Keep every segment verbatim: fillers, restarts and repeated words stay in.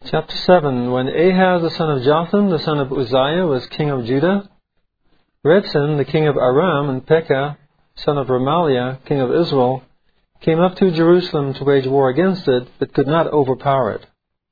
Chapter seven. When Ahaz the son of Jotham, the son of Uzziah, was king of Judah, Rezin, the king of Aram, and Pekah, son of Remaliah, king of Israel, came up to Jerusalem to wage war against it, but could not overpower it.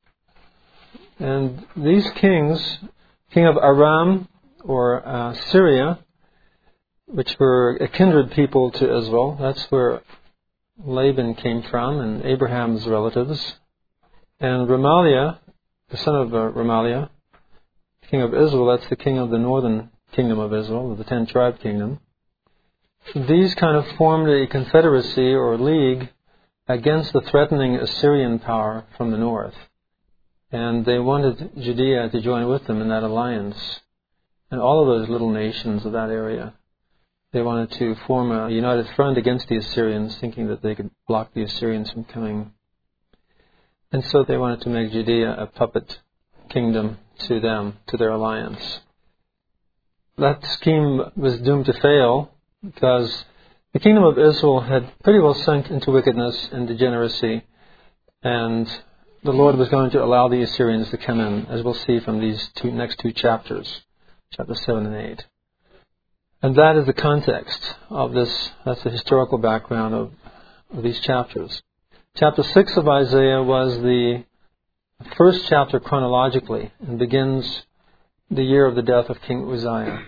And these kings, king of Aram, or uh, Syria, which were a kindred people to Israel, that's where Laban came from, and Abraham's relatives, and Remaliah, the son of uh, Remaliah, king of Israel, that's the king of the northern kingdom of Israel, of the ten-tribe kingdom. These kind of formed a confederacy or league against the threatening Assyrian power from the north. And they wanted Judea to join with them in that alliance. And all of those little nations of that area, they wanted to form a united front against the Assyrians, thinking that they could block the Assyrians from coming. And so they wanted to make Judea a puppet kingdom to them, to their alliance. That scheme was doomed to fail because the kingdom of Israel had pretty well sunk into wickedness and degeneracy, and the Lord was going to allow the Assyrians to come in, as we'll see from these two next two chapters, chapter seven and eight. And that is the context of this, that's the historical background of, of these chapters. Chapter six of Isaiah was the first chapter chronologically and begins the year of the death of King Uzziah.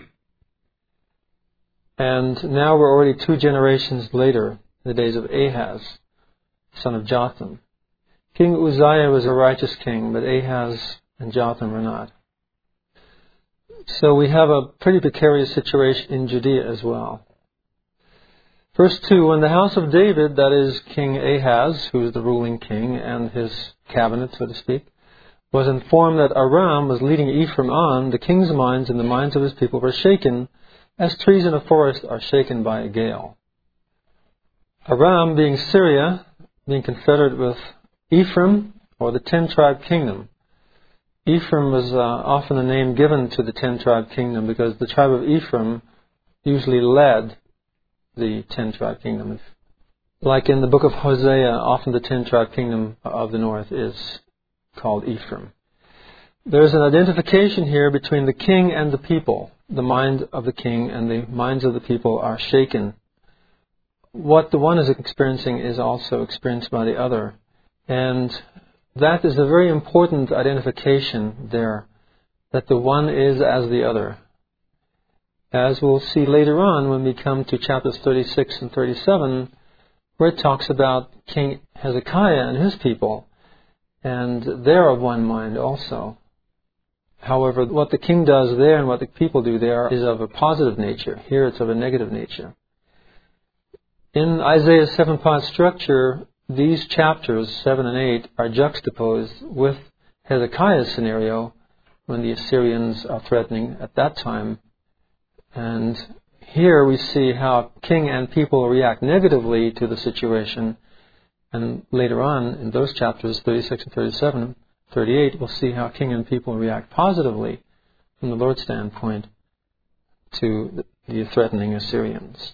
And now we're already two generations later, the days of Ahaz, son of Jotham. King Uzziah was a righteous king, but Ahaz and Jotham were not. So we have a pretty precarious situation in Judea as well. Verse two, when the house of David, that is King Ahaz, who is the ruling king, and his cabinet, so to speak, was informed that Aram was leading Ephraim on, the king's minds and the minds of his people were shaken, as trees in a forest are shaken by a gale. Aram, being Syria, being confederate with Ephraim, or the ten-tribe kingdom. Ephraim was uh, often a name given to the ten-tribe kingdom because the tribe of Ephraim usually led the ten-tribe kingdom. Like in the book of Hosea, often the ten-tribe kingdom of the north is called Ephraim. There's an identification here between the king and the people. The mind of the king and the minds of the people are shaken. What the one is experiencing is also experienced by the other. And that is a very important identification there, that the one is as the other. As we'll see later on when we come to chapters thirty-six and thirty-seven, where it talks about King Hezekiah and his people, and they're of one mind also. However, what the king does there and what the people do there is of a positive nature. Here it's of a negative nature. In Isaiah's seven-part structure, these chapters, seven and eight, are juxtaposed with Hezekiah's scenario when the Assyrians are threatening at that time. And here we see how king and people react negatively to the situation. And later on, in those chapters, thirty-six and thirty-seven, thirty-eight, we'll see how king and people react positively from the Lord's standpoint to the threatening Assyrians.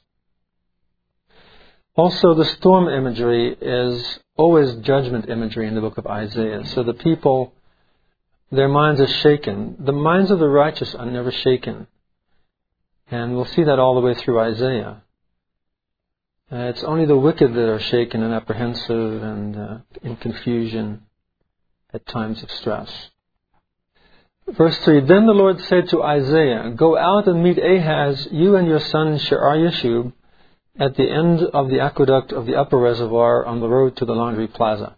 Also, the storm imagery is always judgment imagery in the book of Isaiah. So the people, their minds are shaken. The minds of the righteous are never shaken. And we'll see that all the way through Isaiah. Uh, it's only the wicked that are shaken and apprehensive and uh, in confusion at times of stress. Verse three, then the Lord said to Isaiah, go out and meet Ahaz, you and your son Shear-Yashub, at the end of the aqueduct of the upper reservoir on the road to the laundry plaza.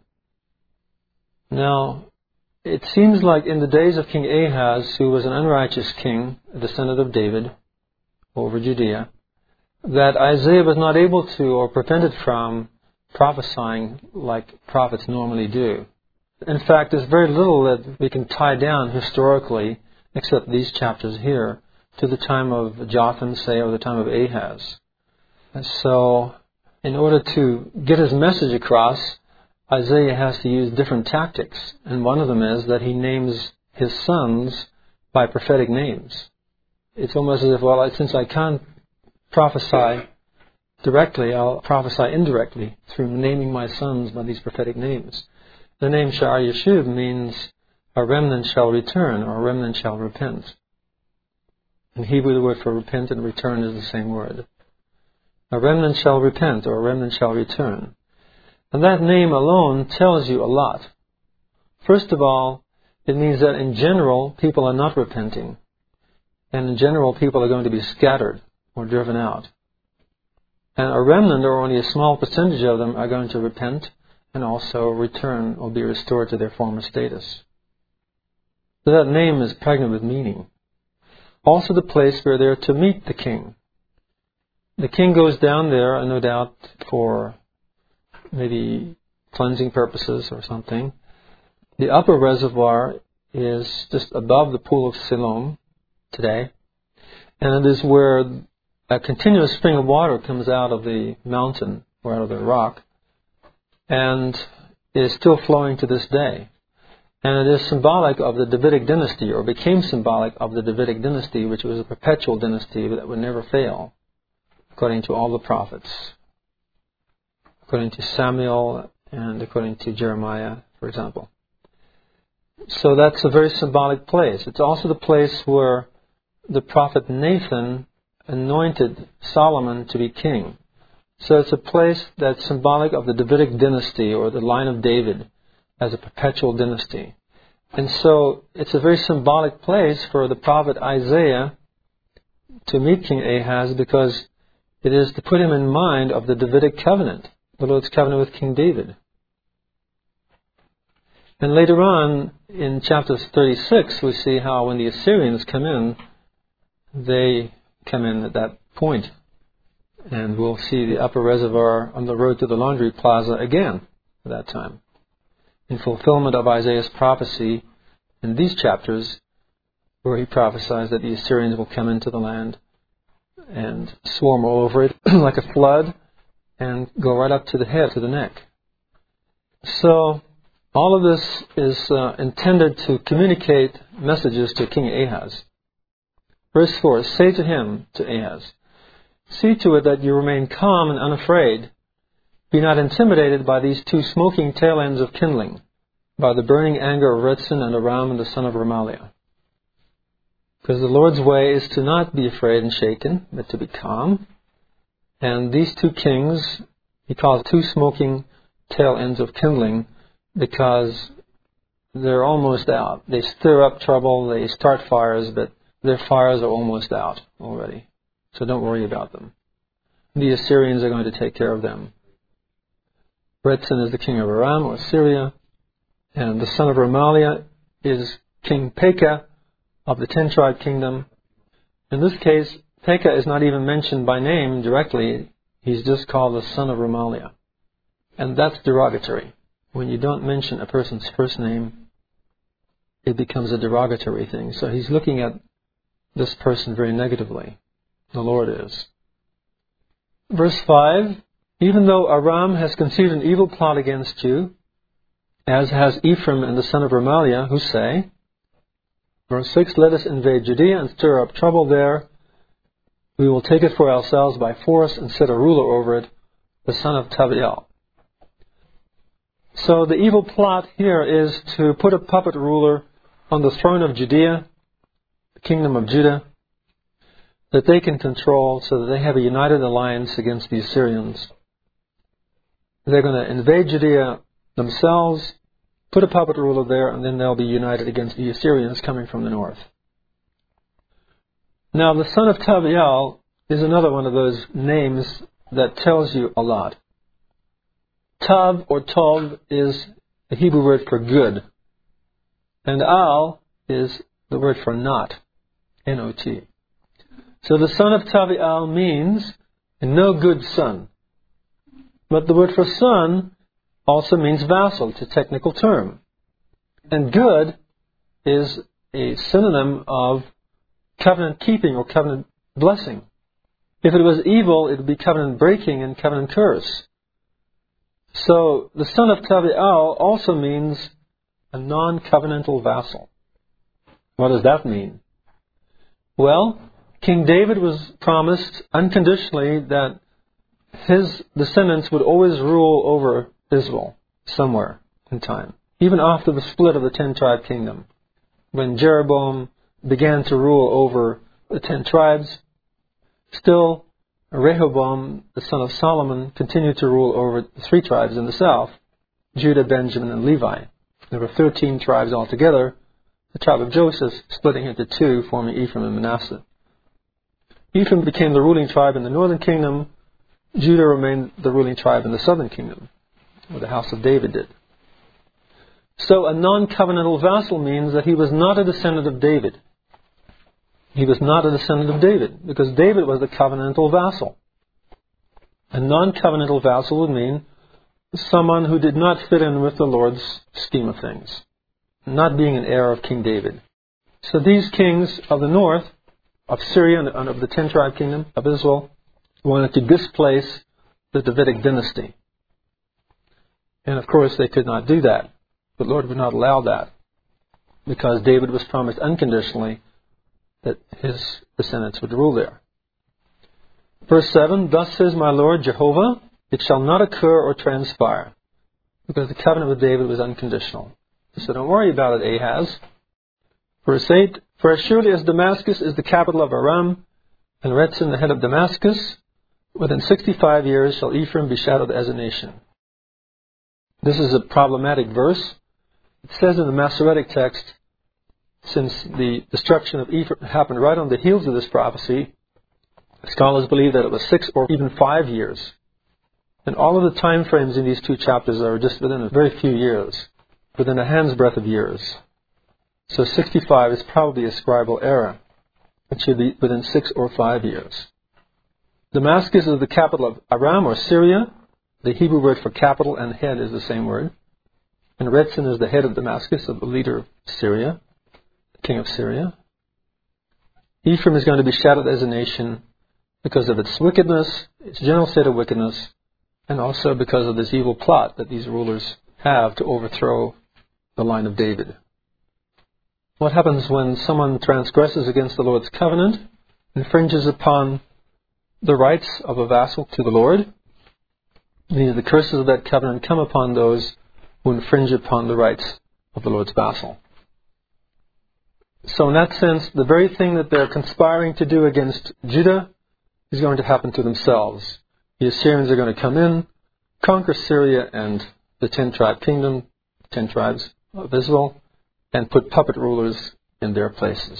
Now, it seems like in the days of King Ahaz, who was an unrighteous king, a descendant of David, over Judea, that Isaiah was not able to or prevented from prophesying like prophets normally do. In fact, there's very little that we can tie down historically, except these chapters here, to the time of Jotham, say, or the time of Ahaz. And so, in order to get his message across, Isaiah has to use different tactics. And one of them is that he names his sons by prophetic names. It's almost as if, well, since I can't prophesy directly, I'll prophesy indirectly through naming my sons by these prophetic names. The name Shear-Yashub means a remnant shall return, or a remnant shall repent. In Hebrew, the word for repent and return is the same word. A remnant shall repent, or a remnant shall return. And that name alone tells you a lot. First of all, it means that in general, people are not repenting. And in general, people are going to be scattered or driven out. And a remnant, or only a small percentage of them, are going to repent and also return or be restored to their former status. So that name is pregnant with meaning. Also the place where they're to meet the king. The king goes down there, no doubt, for maybe cleansing purposes or something. The upper reservoir is just above the pool of Siloam today. And it is where a continuous spring of water comes out of the mountain or out of the rock and is still flowing to this day. And it is symbolic of the Davidic dynasty, or became symbolic of the Davidic dynasty, which was a perpetual dynasty that would never fail, according to all the prophets, according to Samuel and according to Jeremiah, for example. So that's a very symbolic place. It's also the place where the prophet Nathan anointed Solomon to be king. So it's a place that's symbolic of the Davidic dynasty, or the line of David, as a perpetual dynasty. And so it's a very symbolic place for the prophet Isaiah to meet King Ahaz, because it is to put him in mind of the Davidic covenant, the Lord's covenant with King David. And later on, in chapter thirty-six, we see how when the Assyrians come in, they come in at that point. And we'll see the upper reservoir on the road to the laundry plaza again at that time, in fulfillment of Isaiah's prophecy in these chapters, where he prophesies that the Assyrians will come into the land and swarm all over it like a flood and go right up to the head, to the neck. So all of this is uh, intended to communicate messages to King Ahaz. Verse four, say to him, to Ahaz, see to it that you remain calm and unafraid. Be not intimidated by these two smoking tail ends of kindling, by the burning anger of Rezin and Aram and the son of Remaliah. Because the Lord's way is to not be afraid and shaken, but to be calm. And these two kings, he calls two smoking tail ends of kindling, because they're almost out. They stir up trouble, they start fires, but their fires are almost out already. So don't worry about them. The Assyrians are going to take care of them. Rezin is the king of Aram, or Syria, and the son of Remaliah is King Pekah of the ten-tribe kingdom. In this case, Pekah is not even mentioned by name directly. He's just called the son of Remaliah. And that's derogatory. When you don't mention a person's first name, it becomes a derogatory thing. So he's looking at this person very negatively. The Lord is. Verse five, even though Aram has conceived an evil plot against you, as has Ephraim and the son of Remaliah, who say, verse six, let us invade Judea and stir up trouble there. We will take it for ourselves by force and set a ruler over it, the son of Taviel. So the evil plot here is to put a puppet ruler on the throne of Judea, the kingdom of Judah, that they can control, so that they have a united alliance against the Assyrians. They're going to invade Judea themselves, put a puppet ruler there, and then they'll be united against the Assyrians coming from the north. Now, the son of Taviel is another one of those names that tells you a lot. Tav or Tov is the Hebrew word for good, and Al is the word for not, N O T. So the son of Taviel means no good son. But the word for son also means vassal. It's a technical term. And good is a synonym of covenant keeping or covenant blessing. If it was evil, it would be covenant breaking and covenant curse. So the son of Taviel also means a non-covenantal vassal. What does that mean? Well, King David was promised unconditionally that his descendants would always rule over Israel somewhere in time. even after the split of the ten-tribe kingdom. When Jeroboam began to rule over the ten tribes, still Rehoboam, the son of Solomon, continued to rule over the three tribes in the south, Judah, Benjamin, and Levi. There were thirteen tribes altogether, the tribe of Joseph splitting into two, forming Ephraim and Manasseh. Ephraim became the ruling tribe in the northern kingdom. Judah remained the ruling tribe in the southern kingdom, where the house of David did. So a non-covenantal vassal means that he was not a descendant of David. He was not a descendant of David, because David was the covenantal vassal. A non-covenantal vassal would mean someone who did not fit in with the Lord's scheme of things, not being an heir of King David. So these kings of the north, of Syria and of the ten-tribe kingdom of Israel, wanted to displace the Davidic dynasty. And of course they could not do that. The Lord would not allow that, because David was promised unconditionally that his descendants would rule there. Verse seven, thus says my Lord Jehovah, it shall not occur or transpire, because the covenant with David was unconditional. So don't worry about it, Ahaz. Verse eight, for as surely as Damascus is the capital of Aram, and Rezin the head of Damascus, within sixty-five years shall Ephraim be shattered as a nation. This is a problematic verse. It says in the Masoretic text, since the destruction of Ephraim happened right on the heels of this prophecy, scholars believe that it was six or even five years. And all of the time frames in these two chapters are just within a very few years, within a hand's breadth of years. So sixty-five is probably a scribal error. It should be within six or five years. Damascus is the capital of Aram or Syria. The Hebrew word for capital and head is the same word. And Rezin is the head of Damascus, the leader of Syria, the king of Syria. Ephraim is going to be shattered as a nation because of its wickedness, its general state of wickedness, and also because of this evil plot that these rulers have to overthrow the line of David. What happens when someone transgresses against the Lord's covenant, infringes upon the rights of a vassal to the Lord? Meaning the curses of that covenant come upon those who infringe upon the rights of the Lord's vassal. So in that sense, the very thing that they're conspiring to do against Judah is going to happen to themselves. The Assyrians are going to come in, conquer Syria and the ten-tribe kingdom, ten tribes of Israel, and put puppet rulers in their places.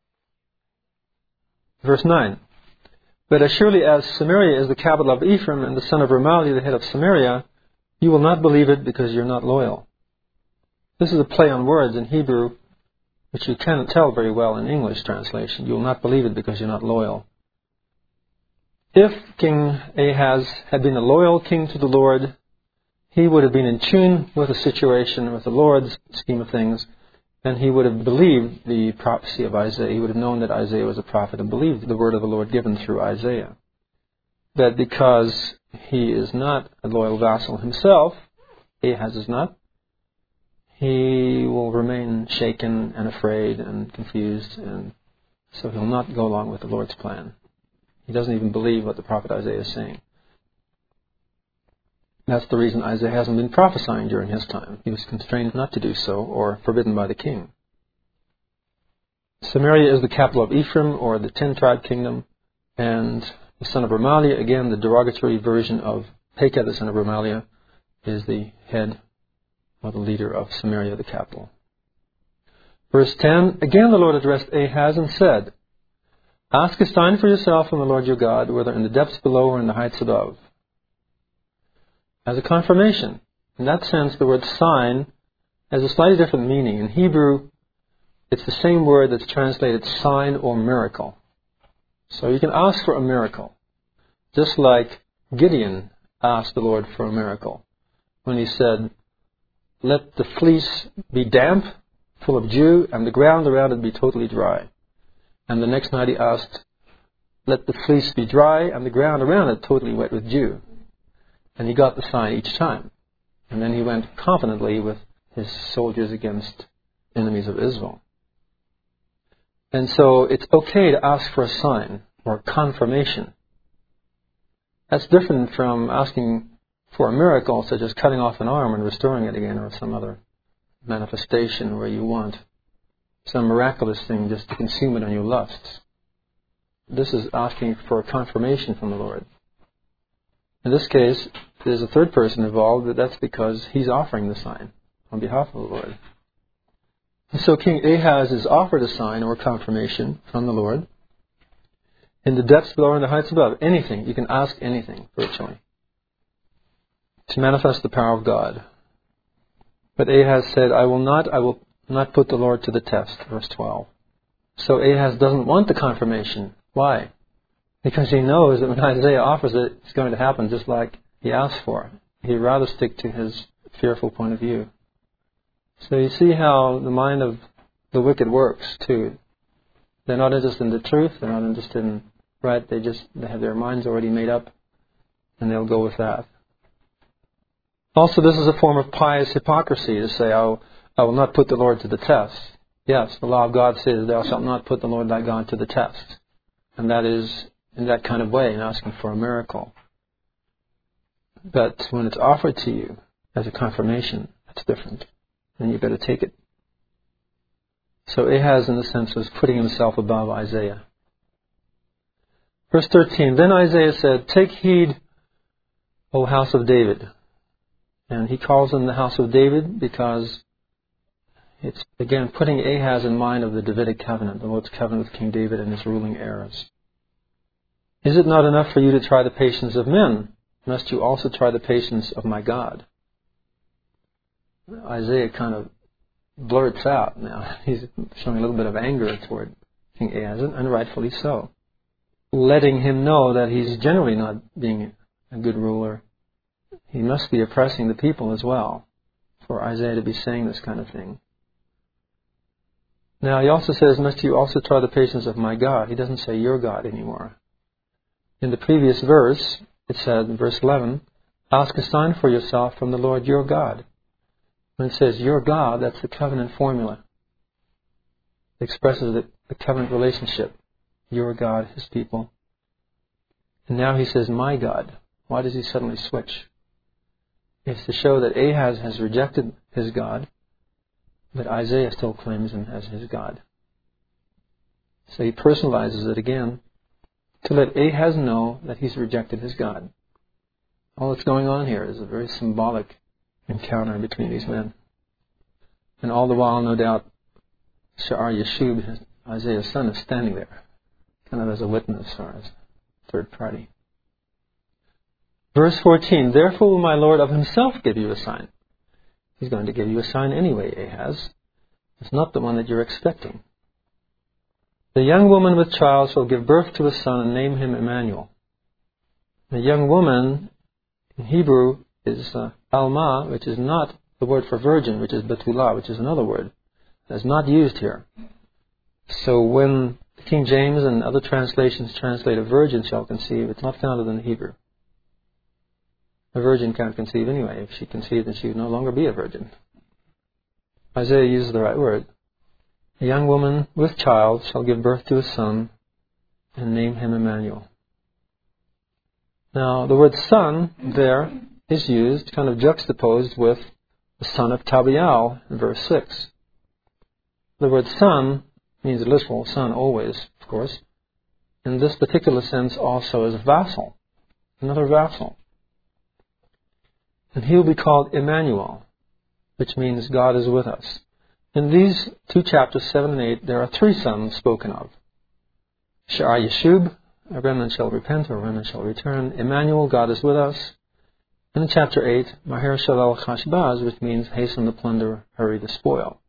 Verse nine. But as surely as Samaria is the capital of Ephraim and the son of Remaliah the head of Samaria, you will not believe it because you're not loyal. This is a play on words in Hebrew, which you cannot tell very well in English translation. You will not believe it because you're not loyal. If King Ahaz had been a loyal king to the Lord, he would have been in tune with the situation, with the Lord's scheme of things, and he would have believed the prophecy of Isaiah. He would have known that Isaiah was a prophet and believed the word of the Lord given through Isaiah. That because he is not a loyal vassal himself, Ahaz is not, he will remain shaken and afraid and confused, and so he'll not go along with the Lord's plan. He doesn't even believe what the prophet Isaiah is saying. That's the reason Isaiah hasn't been prophesying during his time. He was constrained not to do so, or forbidden by the king. Samaria is the capital of Ephraim, or the ten-tribe kingdom, and the son of Remaliah, again the derogatory version of Pekah, the son of Remaliah, is the head or the leader of Samaria, the capital. Verse ten, again the Lord addressed Ahaz and said, ask a sign for yourself from the Lord your God, whether in the depths below or in the heights above. As a confirmation. In that sense, the word sign has a slightly different meaning. In Hebrew, it's the same word that's translated sign or miracle. So you can ask for a miracle, just like Gideon asked the Lord for a miracle when he said, let the fleece be damp, full of dew, and the ground around it be totally dry. And the next night he asked, let the fleece be dry and the ground around it totally wet with dew. And he got the sign each time. And then he went confidently with his soldiers against enemies of Israel. And so it's okay to ask for a sign or confirmation. That's different from asking for a miracle, such as cutting off an arm and restoring it again, or some other manifestation where you want some miraculous thing just to consume it on your lusts. This is asking for a confirmation from the Lord. In this case, there's a third person involved, but that's because he's offering the sign on behalf of the Lord. And so King Ahaz is offered a sign or confirmation from the Lord. In the depths below and the heights above, anything, you can ask anything, virtually, to manifest the power of God. But Ahaz said, I will not, I will not put the Lord to the test, verse twelve. So Ahaz doesn't want the confirmation. Why? Because he knows that when Isaiah offers it, it's going to happen just like he asked for. He'd rather stick to his fearful point of view. So you see how the mind of the wicked works, too. They're not interested in the truth. They're not interested in right. They just they have their minds already made up, and they'll go with that. Also, this is a form of pious hypocrisy to say, oh, I will not put the Lord to the test. Yes, the law of God says, thou shalt not put the Lord thy God to the test. And that is in that kind of way, in asking for a miracle. But when it's offered to you as a confirmation, that's different. And you better take it. So Ahaz, in a sense, was putting himself above Isaiah. Verse thirteen, then Isaiah said, take heed, O house of David. And he calls them the house of David because it's, again, putting Ahaz in mind of the Davidic covenant, the Lord's covenant with King David and his ruling heirs. Is it not enough for you to try the patience of men? Must you also try the patience of my God? Isaiah kind of blurts out now. He's showing a little bit of anger toward King Ahaz, and rightfully so. Letting him know that he's generally not being a good ruler. He must be oppressing the people as well, for Isaiah to be saying this kind of thing. Now, he also says, must you also try the patience of my God? He doesn't say your God anymore. In the previous verse, it said, in verse eleven, ask a sign for yourself from the Lord your God. When it says your God, that's the covenant formula. It expresses the, the covenant relationship. Your God, his people. And now he says, my God. Why does he suddenly switch? It's to show that Ahaz has rejected his God, but Isaiah still claims him as his God. So he personalizes it again to let Ahaz know that he's rejected his God. All that's going on here is a very symbolic encounter between these men. And all the while, no doubt, Shear-Yashub, Isaiah's son, is standing there, kind of as a witness or as a third party. Verse fourteen, therefore will my Lord of himself give you a sign. He's going to give you a sign anyway, Ahaz. It's not the one that you're expecting. The young woman with child shall give birth to a son and name him Emmanuel. The young woman in Hebrew is uh, Alma, which is not the word for virgin, which is Betula, which is another word. That's not used here. So when King James and other translations translate a virgin shall conceive, it's not found in the Hebrew. A virgin can't conceive anyway. If she conceived, then she would no longer be a virgin. Isaiah uses the right word. A young woman with child shall give birth to a son and name him Emmanuel. Now, the word son there is used, kind of juxtaposed with the son of Tabial in verse six. The word son means a literal son always, of course. In this particular sense also as a vassal, another vassal. And he will be called Emmanuel, which means God is with us. In these two chapters, seven and eight, there are three sons spoken of. Shear-Yashub, a remnant shall repent, or a remnant shall return. Emmanuel, God is with us. And in chapter eight, Maher Shalal Chashbaz, which means hasten the plunder, hurry the spoil.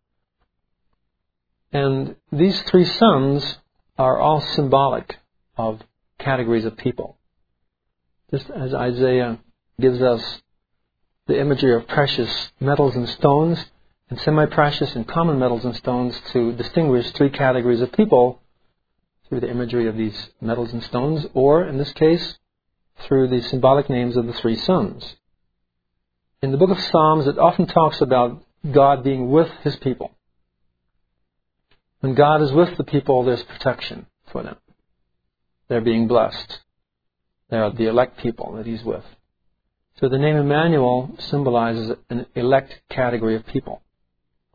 And these three sons are all symbolic of categories of people. Just as Isaiah gives us the imagery of precious metals and stones, and semi-precious and common metals and stones to distinguish three categories of people through the imagery of these metals and stones, or, in this case, through the symbolic names of the three sons. In the book of Psalms, it often talks about God being with his people. When God is with the people, there's protection for them. They're being blessed. They're the elect people that he's with. So the name Emmanuel symbolizes an elect category of people.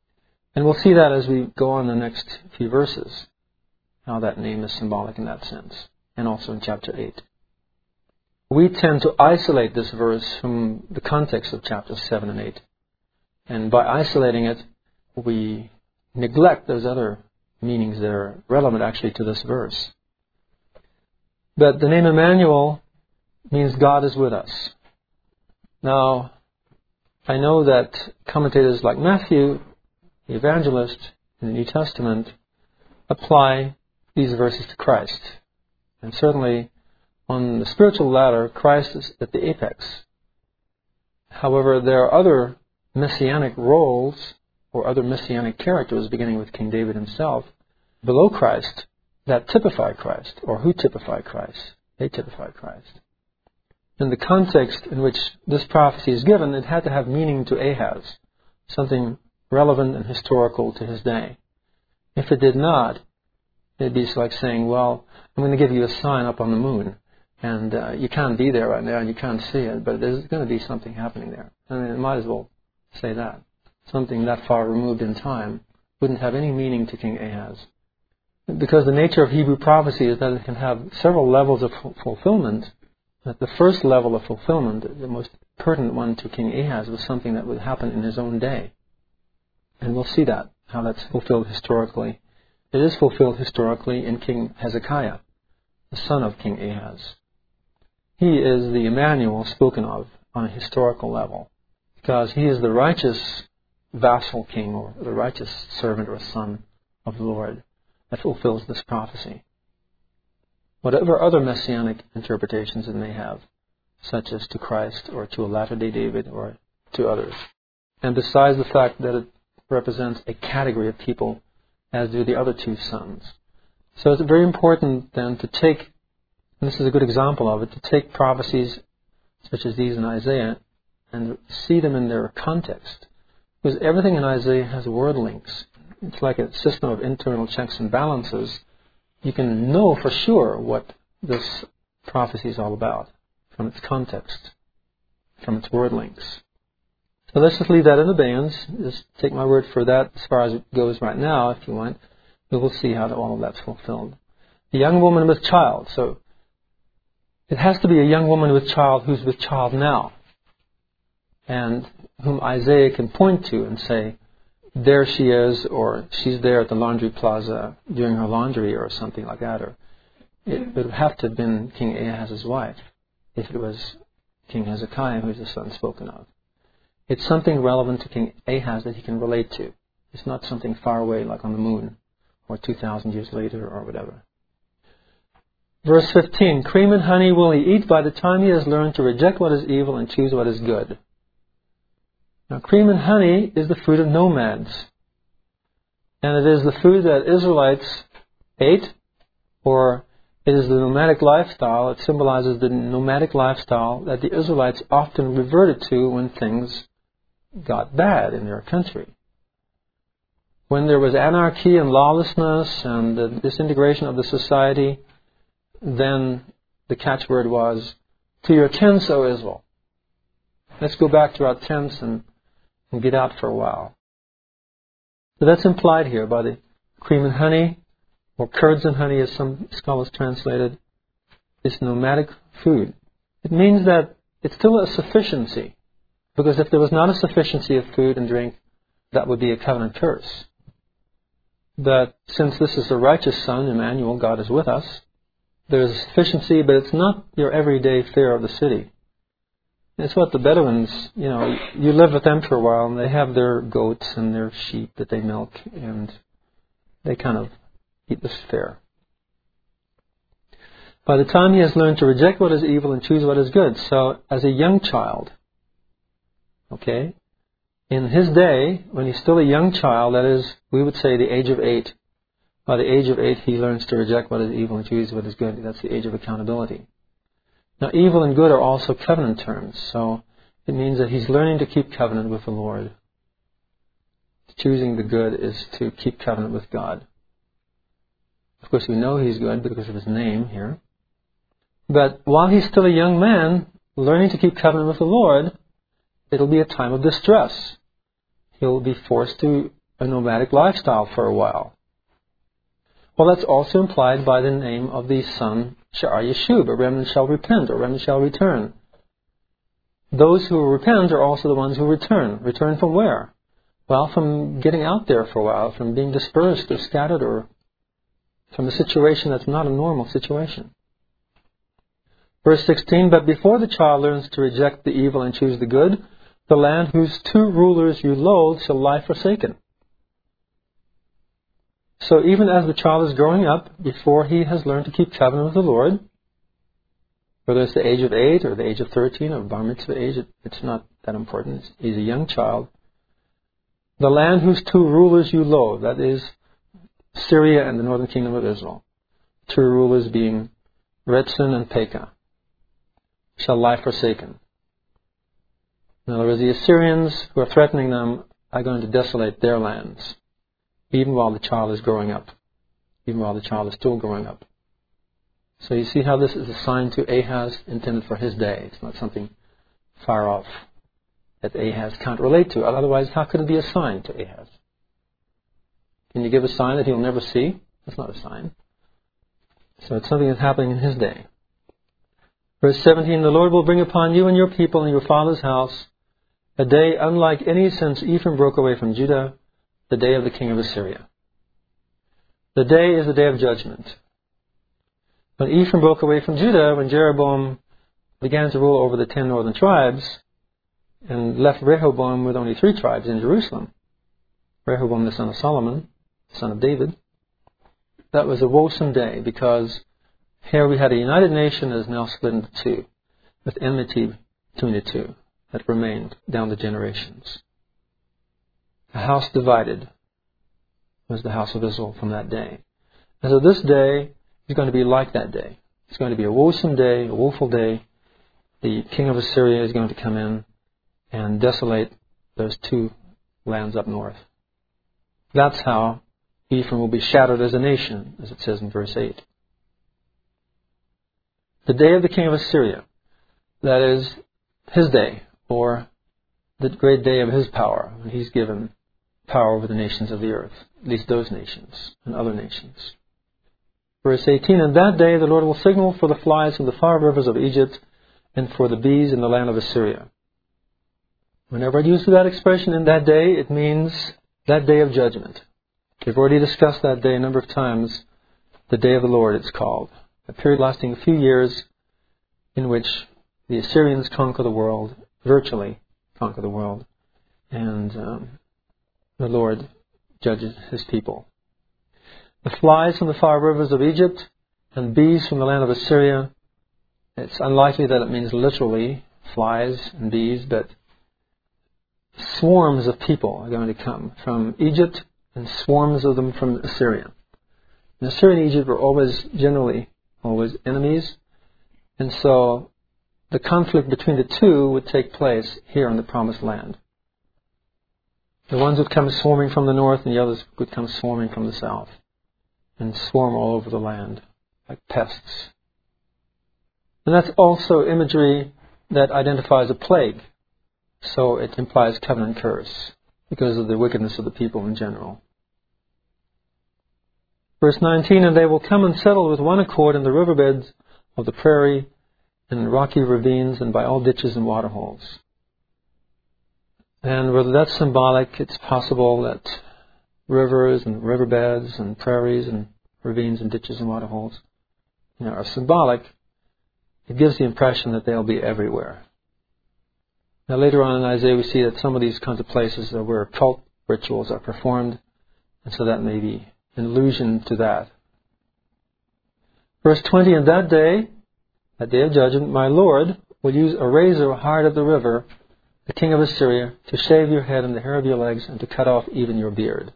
And we'll see that as we go on the next few verses, how that name is symbolic in that sense, and also in chapter eight. We tend to isolate this verse from the context of chapters seven and eight. And by isolating it, we neglect those other meanings that are relevant actually to this verse. But the name Emmanuel means God is with us. Now, I know that commentators like Matthew, the evangelist in the New Testament, apply these verses to Christ. And certainly, on the spiritual ladder, Christ is at the apex. However, there are other messianic roles or other messianic characters, beginning with King David himself, below Christ, that typify Christ, or who typify Christ. They typify Christ. In the context in which this prophecy is given, it had to have meaning to Ahaz, something relevant and historical to his day. If it did not, it'd be like saying, well, I'm going to give you a sign up on the moon, and uh, you can't be there right now, and you can't see it, but there's going to be something happening there. I mean, it might as well say that. Something that far removed in time wouldn't have any meaning to King Ahaz. Because the nature of Hebrew prophecy is that it can have several levels of fulfillment. That the first level of fulfillment, the most pertinent one to King Ahaz, was something that would happen in his own day. And we'll see that, how that's fulfilled historically. It is fulfilled historically in King Hezekiah, the son of King Ahaz. He is the Emmanuel spoken of on a historical level, because he is the righteous vassal king, or the righteous servant or son of the Lord that fulfills this prophecy. Whatever other messianic interpretations it may have, such as to Christ or to a latter-day David or to others. And besides the fact that it represents a category of people, as do the other two sons. So it's very important then to take, and this is a good example of it, to take prophecies such as these in Isaiah and see them in their context. Because everything in Isaiah has word links. It's like a system of internal checks and balances. You can know for sure what this prophecy is all about from its context, from its word links. So let's just leave that in abeyance. Just take my word for that as far as it goes right now, if you want. We will see how all of that's fulfilled. The young woman with child. So it has to be a young woman with child who's with child now, and whom Isaiah can point to and say, there she is, or she's there at the laundry plaza doing her laundry, or something like that. Or it would have to have been King Ahaz's wife, if it was King Hezekiah who is the son spoken of. It's something relevant to King Ahaz that he can relate to. It's not something far away like on the moon, or two thousand years later, or whatever. Verse fifteen, cream and honey will he eat by the time he has learned to reject what is evil and choose what is good. Now, cream and honey is the food of nomads. And it is the food that Israelites ate, or it is the nomadic lifestyle. It symbolizes the nomadic lifestyle that the Israelites often reverted to when things got bad in their country. When there was anarchy and lawlessness and the disintegration of the society, then the catchword was, to your tents, O Israel. Let's go back to our tents and and get out for a while. So that's implied here by the cream and honey, or curds and honey as some scholars translated, this nomadic food. It means that it's still a sufficiency, because if there was not a sufficiency of food and drink, that would be a covenant curse. But since this is the righteous son, Emmanuel, God is with us, there's a sufficiency, but it's not your everyday fare of the city. It's what the Bedouins, you know, you live with them for a while, and they have their goats and their sheep that they milk, and they kind of eat this fare. By the time he has learned to reject what is evil and choose what is good. So, as a young child, okay, in his day, when he's still a young child, that is, we would say the age of eight, by the age of eight he learns to reject what is evil and choose what is good. That's the age of accountability. Now, evil and good are also covenant terms, so it means that he's learning to keep covenant with the Lord. Choosing the good is to keep covenant with God. Of course, we know he's good because of his name here. But while he's still a young man, learning to keep covenant with the Lord, it'll be a time of distress. He'll be forced to a nomadic lifestyle for a while. Well, that's also implied by the name of the son, Sha'ar Yeshub, a remnant shall repent, a remnant shall return. Those who repent are also the ones who return. Return from where? Well, from getting out there for a while, from being dispersed or scattered, or from a situation that's not a normal situation. Verse sixteen, but before the child learns to reject the evil and choose the good, the land whose two rulers you loathe shall lie forsaken. So even as the child is growing up, before he has learned to keep covenant with the Lord, whether it's the age of eight or the age of thirteen or bar mitzvah age, it, it's not that important. He's a young child. The land whose two rulers you loathe, that is Syria and the northern kingdom of Israel, two rulers being Rezin and Pekah, shall lie forsaken. In other words, the Assyrians who are threatening them are going to desolate their lands, even while the child is growing up, even while the child is still growing up. So you see how this is a sign to Ahaz intended for his day. It's not something far off that Ahaz can't relate to. Otherwise, how could it be a sign to Ahaz? Can you give a sign that he'll never see? That's not a sign. So it's something that's happening in his day. Verse seventeen, the Lord will bring upon you and your people and your father's house a day unlike any since Ephraim broke away from Judah, the day of the king of Assyria. The day is the day of judgment. When Ephraim broke away from Judah, when Jeroboam began to rule over the ten northern tribes and left Rehoboam with only three tribes in Jerusalem, Rehoboam the son of Solomon, son of David, that was a woesome day, because here we had a united nation that is now split into two, with enmity between the two that remained down the generations. A house divided was the house of Israel from that day. And so this day is going to be like that day. It's going to be a woesome day, a woeful day. The king of Assyria is going to come in and desolate those two lands up north. That's how Ephraim will be shattered as a nation, as it says in verse eight. The day of the king of Assyria, that is his day, or the great day of his power, when he's given power over the nations of the earth, at least those nations and other nations. Verse eighteen, in that day the Lord will signal for the flies in the far rivers of Egypt and for the bees in the land of Assyria. Whenever I use that expression, in that day, it means that day of judgment. We've already discussed that day a number of times. The day of the Lord, it's called. A period lasting a few years in which the Assyrians conquer the world, virtually conquer the world, and um, the Lord judges his people. The flies from the far rivers of Egypt and bees from the land of Assyria, it's unlikely that it means literally flies and bees, but swarms of people are going to come from Egypt and swarms of them from Assyria. And Assyria and Egypt were always, generally, always enemies. And so the conflict between the two would take place here in the Promised Land. The ones would come swarming from the north and the others would come swarming from the south and swarm all over the land like pests. And that's also imagery that identifies a plague. So it implies covenant curse because of the wickedness of the people in general. Verse nineteen, and they will come and settle with one accord in the riverbeds of the prairie, in rocky ravines, and by all ditches and waterholes. And whether that's symbolic, it's possible that rivers and riverbeds and prairies and ravines and ditches and waterholes, you know, are symbolic. It gives the impression that they'll be everywhere. Now later on in Isaiah we see that some of these kinds of places are where cult rituals are performed, and so that may be an allusion to that. Verse twenty, in that day, that day of judgment, my Lord will use a razor hard at the river, the king of Assyria, to shave your head and the hair of your legs, and to cut off even your beard.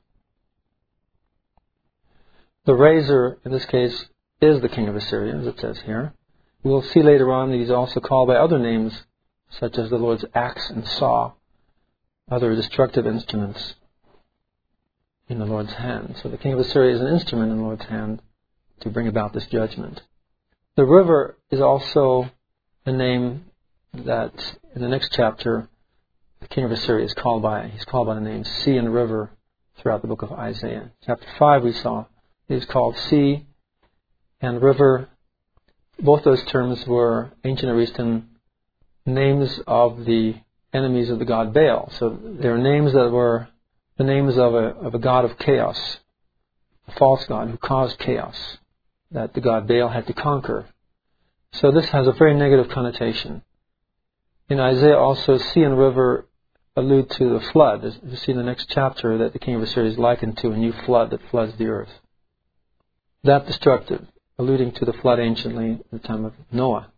The razor, in this case, is the king of Assyria, as it says here. We'll see later on that he's also called by other names, such as the Lord's axe and saw, other destructive instruments in the Lord's hand. So the king of Assyria is an instrument in the Lord's hand to bring about this judgment. The river is also a name that in the next chapter the king of Assyria is called by. He's called by the names sea and river, throughout the book of Isaiah. Chapter five we saw is called sea and river. Both those terms were ancient Near Eastern names of the enemies of the god Baal. So they were names that were the names of a, of a god of chaos, a false god who caused chaos that the god Baal had to conquer. So this has a very negative connotation. In Isaiah also, sea and river allude to the flood. As you see in the next chapter that the king of Assyria is likened to a new flood that floods the earth. That destructive, alluding to the flood anciently at the time of Noah.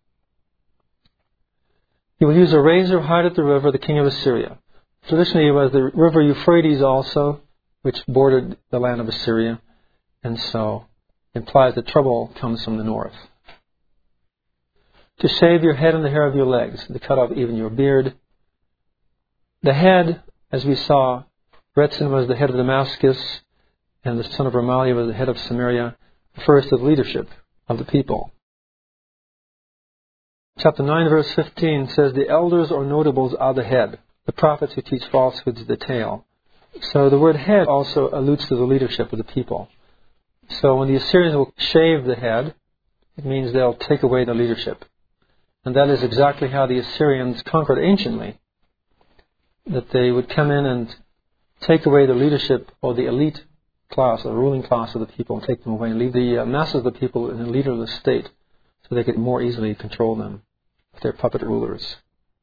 He will use a razor hide at the river, the king of Assyria. Traditionally it was the river Euphrates also, which bordered the land of Assyria, and so implies that trouble comes from the north. To shave your head and the hair of your legs, to cut off even your beard. The head, as we saw, Rezin was the head of Damascus, and the son of Remaliah was the head of Samaria, refers to the leadership of the people. Chapter nine, verse fifteen says, the elders or notables are the head. The prophets who teach falsehoods the tail. So the word head also alludes to the leadership of the people. So when the Assyrians will shave the head, it means they'll take away the leadership. And that is exactly how the Assyrians conquered anciently. That they would come in and take away the leadership or the elite class, the ruling class of the people, and take them away and leave the uh, masses of the people in the leader of the state so they could more easily control them with their puppet rulers.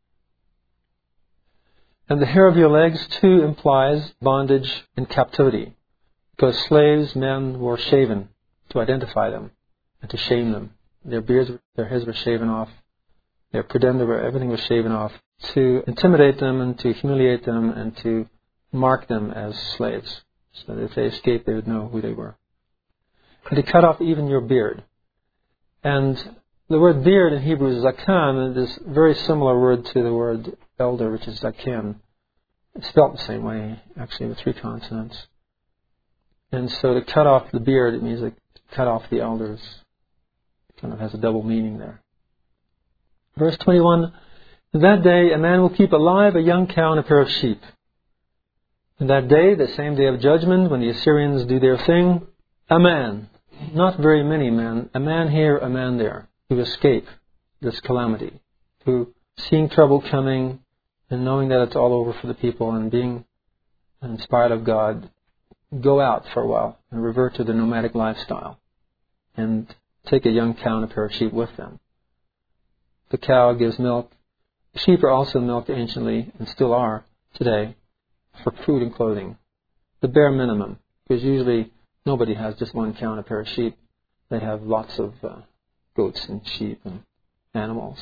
And the hair of your legs too implies bondage and captivity, because slaves, men, were shaven to identify them and to shame them. Their beards, their heads were shaven off. Their pudenda, everything was shaven off to intimidate them and to humiliate them and to mark them as slaves, so that if they escaped, they would know who they were. And to cut off even your beard. And the word beard in Hebrew is zakan, and it is a very similar word to the word elder, which is zaken. It's spelled the same way, actually, with three consonants. And so to cut off the beard, it means to cut off the elders. It kind of has a double meaning there. Verse twenty-one, in that day a man will keep alive a young cow and a pair of sheep. In that day, the same day of judgment, when the Assyrians do their thing, a man, not very many men, a man here, a man there, who escape this calamity, who, seeing trouble coming and knowing that it's all over for the people and being inspired of God, go out for a while and revert to the nomadic lifestyle and take a young cow and a pair of sheep with them. The cow gives milk. Sheep are also milked anciently, and still are today, for food and clothing. The bare minimum, because usually nobody has just one cow and a pair of sheep. They have lots of uh, goats and sheep and animals.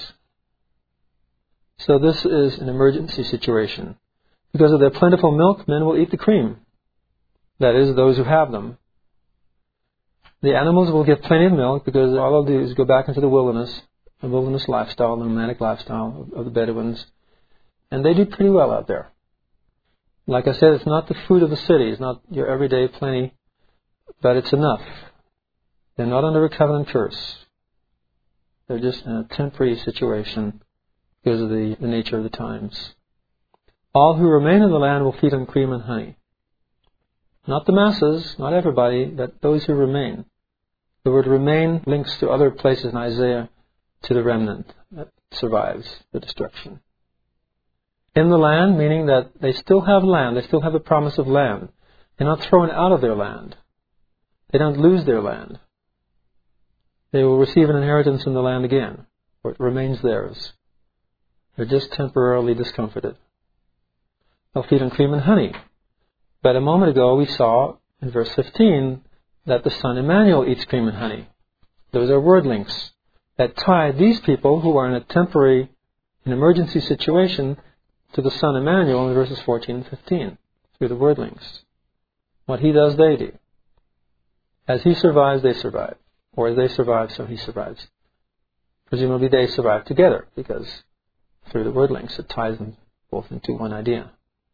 So this is an emergency situation. Because of their plentiful milk, men will eat the cream. That is, those who have them. The animals will get plenty of milk because all they'll do is go back into the wilderness, the wilderness lifestyle, the nomadic lifestyle of, of the Bedouins. And they do pretty well out there. Like I said, it's not the food of the city. It's not your everyday plenty, but it's enough. They're not under a covenant curse. They're just in a temporary situation because of the, the nature of the times. All who remain in the land will feed on cream and honey. Not the masses, not everybody, but those who remain. The word remain links to other places in Isaiah to the remnant that survives the destruction. In the land, meaning that they still have land, they still have the promise of land. They're not thrown out of their land. They don't lose their land. They will receive an inheritance in the land again, or it remains theirs. They're just temporarily discomforted. They'll feed on cream and honey. But a moment ago we saw in verse fifteen that the son Emmanuel eats cream and honey. Those are word links that tie these people who are in a temporary, an emergency situation to the son Emmanuel in verses fourteen and fifteen through the word links. What he does, they do. As he survives, they survive. Or as they survive, so he survives. Presumably they survive together because through the word links it ties them both into one idea.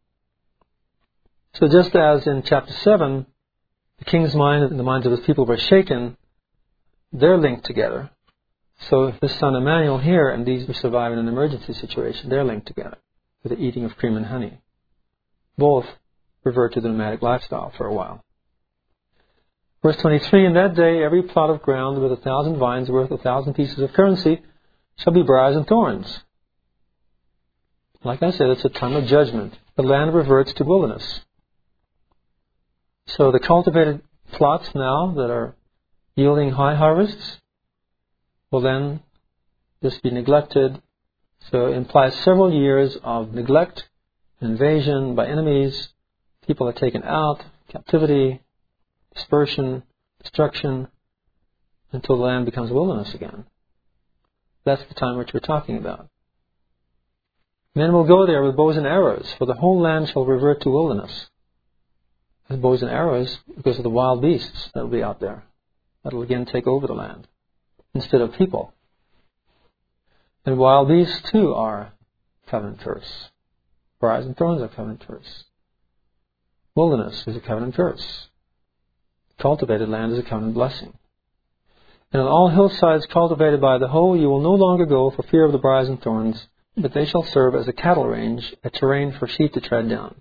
So just as in chapter seven, the king's mind and the minds of his people were shaken, they're linked together. So if this son Emmanuel here and these who survive in an emergency situation, they're linked together with the eating of cream and honey. Both revert to the nomadic lifestyle for a while. Verse twenty-three, in that day every plot of ground with a thousand vines worth a thousand pieces of currency shall be briars and thorns. Like I said, it's a time of judgment. The land reverts to wilderness. So the cultivated plots now that are yielding high harvests will then just be neglected. So it implies several years of neglect, invasion by enemies, people are taken out, captivity, dispersion, destruction, until the land becomes wilderness again. That's the time which we're talking about. Men will go there with bows and arrows, for the whole land shall revert to wilderness. With bows and arrows because of the wild beasts that will be out there. That will again take over the land instead of people. And wild beasts too are covenant curse. Briars and thorns are covenant curse. Wilderness is a covenant curse. Cultivated land is a covenant blessing. And on all hillsides cultivated by the hoe you will no longer go for fear of the briars and thorns, but they shall serve as a cattle range, a terrain for sheep to tread down.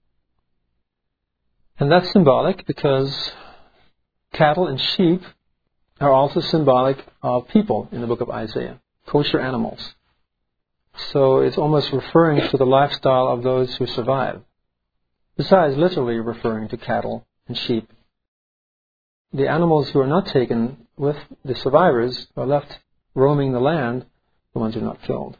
And that's symbolic because cattle and sheep are also symbolic of people in the book of Isaiah, kosher animals. So it's almost referring to the lifestyle of those who survive, besides literally referring to cattle and sheep. The animals who are not taken with the survivors are left roaming the land, the ones who are not killed.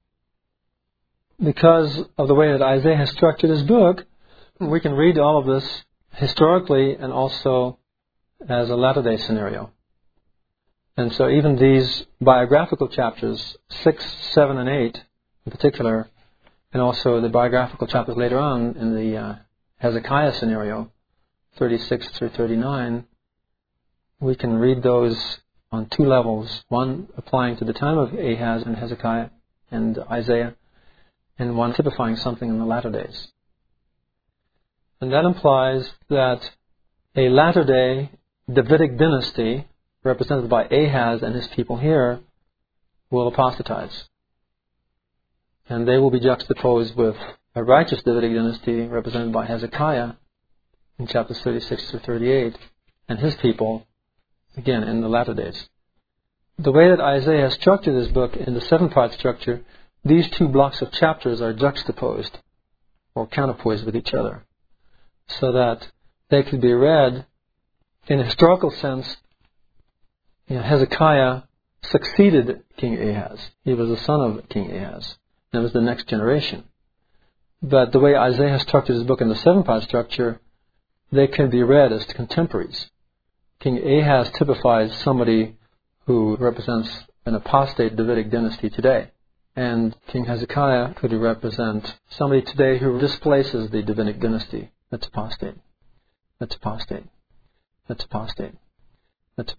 Because of the way that Isaiah has structured his book, we can read all of this historically and also as a latter-day scenario. And so even these biographical chapters, six, seven, and eight in particular, and also the biographical chapters later on in the uh, Hezekiah scenario, thirty-six through thirty-nine, we can read those on two levels. One applying to the time of Ahaz and Hezekiah and Isaiah, and one typifying something in the latter days. And that implies that a latter-day Davidic dynasty, represented by Ahaz and his people here, will apostatize. And they will be juxtaposed with a righteous Davidic dynasty, represented by Hezekiah in chapters thirty-six through thirty-eight, and his people, again, in the latter days. The way that Isaiah has structured his book in the seven-part structure, these two blocks of chapters are juxtaposed or counterpoised with each other, so that they could be read in a historical sense. You know, Hezekiah succeeded King Ahaz. He was the son of King Ahaz. That was the next generation. But the way Isaiah has structured his book in the seven-part structure, they can be read as contemporaries. King Ahaz typifies somebody who represents an apostate Davidic dynasty today. And King Hezekiah could represent somebody today who displaces the Davidic dynasty. That's apostate. That's apostate. That's apostate.